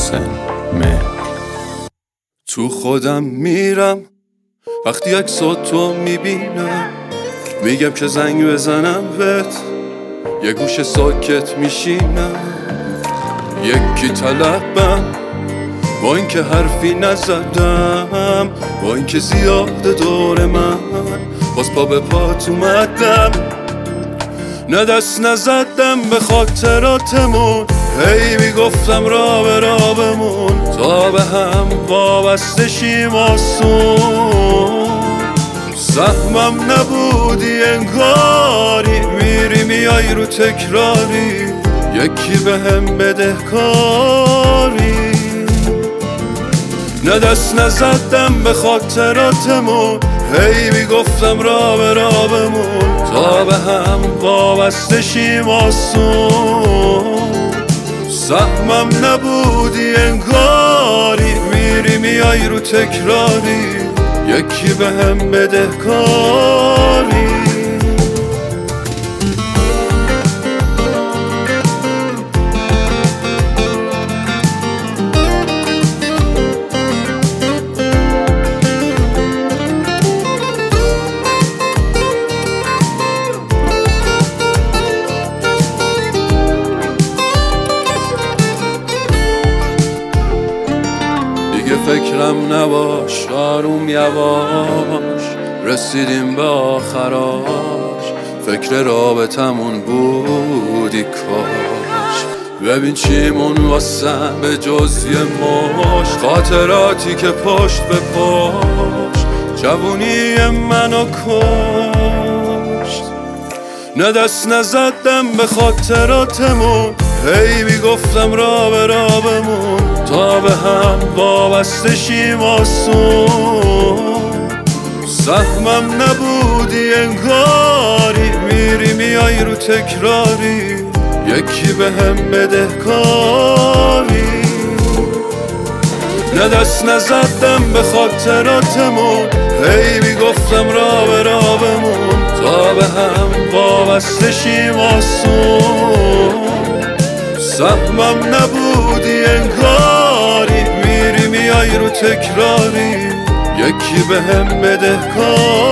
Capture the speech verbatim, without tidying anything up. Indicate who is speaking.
Speaker 1: محسن مهر. تو خودم میرم وقتی عکساتو میبینم، میگم که زنگ بزنم بهت، یه گوشه ساکت میشینم، یکی طلبم با اینکه حرفی نزدم، با اینکه زیاد دور من باز پا به پات اومدم، نه دست نزدم به خاطراتمون، هی میگفتم را به را بمون تا به هم وابسته شیم آسون. سهمم نبودی انگاری، میری میای رو تکراری، یکی به هم بدهکاری، نه دست نزدم به خاطراتمون، هی میگفتم را به را بمون تا به هم وابسته شیم آسون. سهمم نبودی انگاری، میری میای رو تکراری، یکی به هم بدهکاری. فکرم نباش، آروم یواش، رسیدیم به آخراش، فکر رابطمون بودی کاش. ببین چیمون واسم به جز یه ماش، خاطراتی که پشت به پشت جوونی منو کشت، نه دست نزدم به خاطراتمون، هی میگفتم را به را بمون تا به هم وابسته شیم آسون. سهمم نبودی انگاری، میری میای رو تکراری، یکی به هم بدهکاری، نه دست نزدم به خاطراتمون، هی میگفتم را به را بمون تا به هم وابسته شیم آسون. سهمم نبودی انگاری، میری میای رو تکراری، یکی به هم بدهکاری.